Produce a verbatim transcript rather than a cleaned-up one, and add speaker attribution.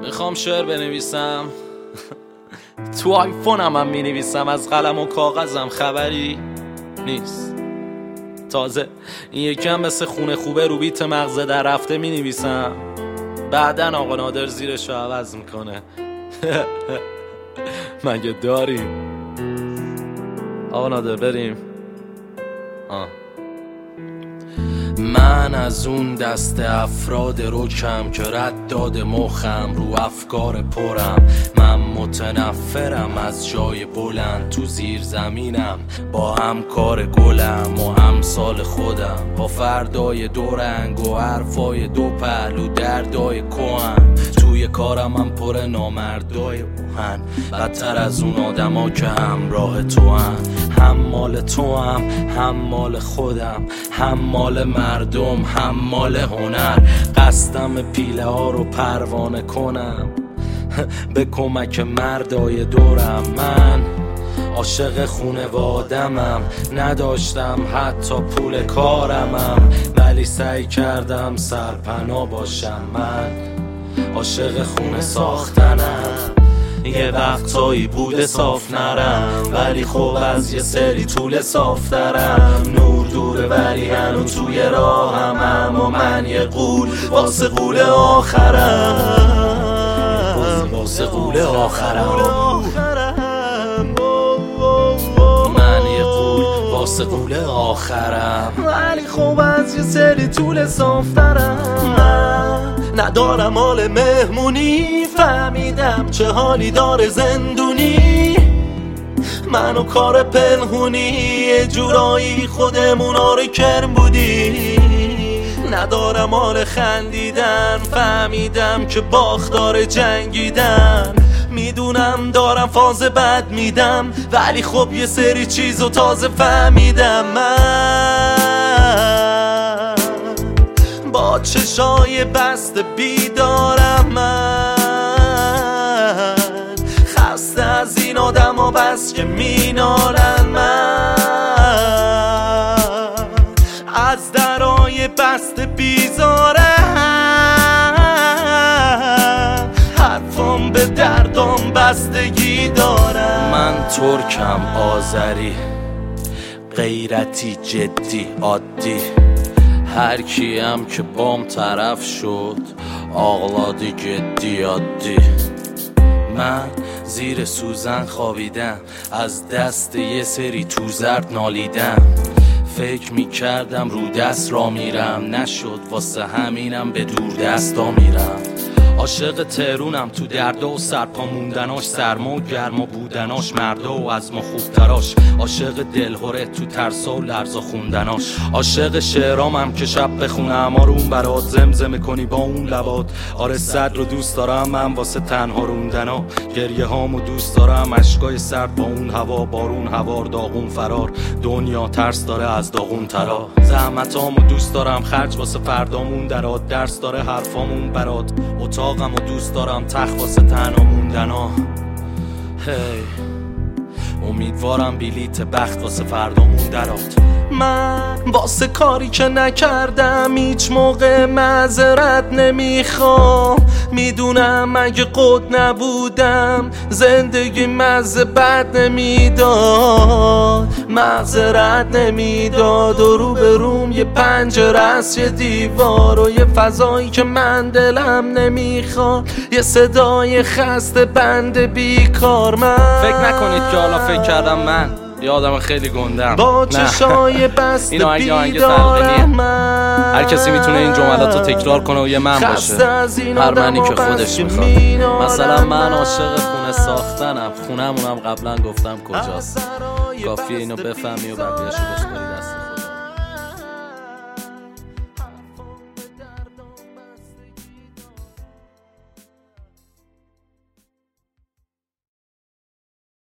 Speaker 1: میخوام شعر بنویسم تو آیفونم هم مینویسم، از قلم و کاغذم خبری نیست. تازه این یکی هم مثل خونه خوبه رو بیت مغزه در رفته مینویسم، بعدن آقا نادر زیرش رو عوض میکنه. مگه داریم؟ آقا نادر بریم. آه. من از اون دست افراد رکم که رد داده مخم رو افکار پرم. من متنفرم از جای بلند، تو زیر زمینم با همکار گلم و امثال خودم، با فردای دو رنگ و حرفای دو پهلو دردای کهن. توی کارم هم پر نامردای اوهن، بدتر از اون آدما که همراه تو هم. هم مال تو هم هم مال خودم، هم مال مردم هم مال هنر. قصدم پیله ها رو پروانه کنم به کمک مردای دورم. من عاشق خونوادمم، نداشتم حتی پول کارمم، ولی سعی کردم سرپناه باشم. من عاشق خونه ساختنم، یه وقتایی بوده صاف نرم، ولی خب از یه سری طول صاف دارم. نور دوره ولی هنو توی راهم، اما من یه قول واسه قول آخرم، واسه قول آخرم. من یه قول واسه قول آخرم، ولی خب از یه سری طول صاف دارم. من ندارم حال مهمونی، فهمیدم چه حالی داره زندونی. منو کار پنهونی، یه جورایی خودمون آره کرم بودی. ندارم حال خندیدن، فهمیدم که باختار جنگیدن. میدونم دارم فاز بد میدم، ولی خب یه سری چیزو تازه فهمیدم. من با چشای بسته بیدارم، من خسته از این آدم ها بس که مینالن. من از درای بسته بیزارم، حرفام به دردام بستگی دارم. من ترکم آذری، غیرتی جدی عادی، هر کیم که بام طرف شد آغلادی جدی عادی. من زیر سوزن خوابیدم، از دست یه سری تو زرد نالیدم. فکر می کردم رو دست را میرم، نشد واسه همینم به دور دستا میرم. عاشق تهرونم، تو دردا و سرپا موندناش، سرما و گرما بودناش، مردا و از ما خوبتراش. عاشق دلهوره تو ترسا و لرزا خوندناش. عاشق شعرامم که شب بخونه اما رو اون برات زمزمه کنی با اون لبات. آره صد رو دوست دارم من واسه تنها روندنا، گریه هامو دوست دارم اشکای سرد با اون هوا. بارون هوار داغون فرار، دنیا ترس داره از داغون ترا. زحمتامو دوست دارم خرج واسه فردامون درات، درس داره حرفامون برات. اتاقمو دوست دارم تخت واسه تنها موندنا. هی امیدوارم بلیت بخت واسه فردامون درات. من واسه کاری که نکردم هیچ موقع معذرت نمیخوام. میدونم اگه قد نبودم زندگی مزه بد نمیداد، معذرت نمیداد. و رو به روم یه پنجره است، یه دیوار و یه فضایی که من دلم نمیخواد، یه صدای خسته بند بیکار. من فکر نکنید که حالا فکر کردم من یه آدم خیلی گندم،
Speaker 2: با چشای بسته
Speaker 1: بیدارم. هر کسی میتونه این جملات رو تکرار کنه و یه من باشه، هر منی که خودش میخواد. مثلا من عاشق خونه ساختنم، خونمونم قبلا گفتم کجاست، کافیه اینو بفهمی و بقیه‌شو بسپاری.